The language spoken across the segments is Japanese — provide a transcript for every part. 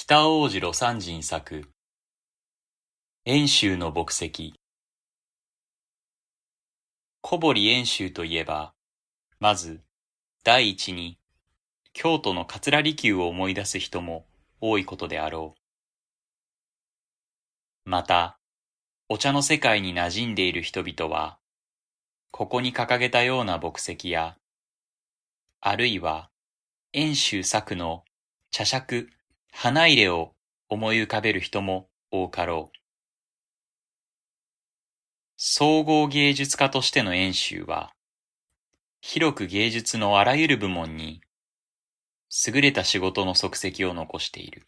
北大路魯山人作、遠州の墨跡。小堀遠州といえば、まず、第一に、京都の桂離宮を思い出す人も多いことであろう。また、お茶の世界に馴染んでいる人々は、ここに掲げたような墨跡や、あるいは、遠州作の茶杓、花入れを思い浮かべる人も多かろう。総合芸術家としての遠州は、広く芸術のあらゆる部門に、優れた仕事の足跡を残している。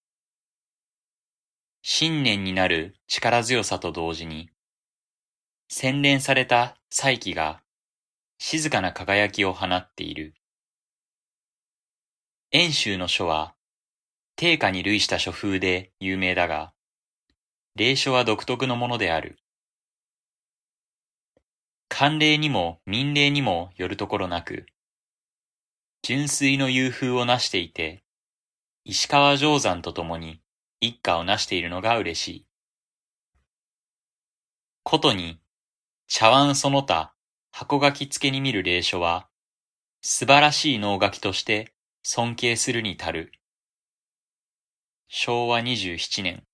信念になる力強さと同時に、洗練された才気が静かな輝きを放っている。遠州の書は、定家に類した書風で有名だが、隷書は独特のものである。官令にも民令にもよるところなく、純粋の幽風をなしていて、石川定山と共に一家をなしているのが嬉しい。ことに、茶碗その他箱書き付けに見る隷書は、素晴らしい能書きとして尊敬するに足る。昭和27年。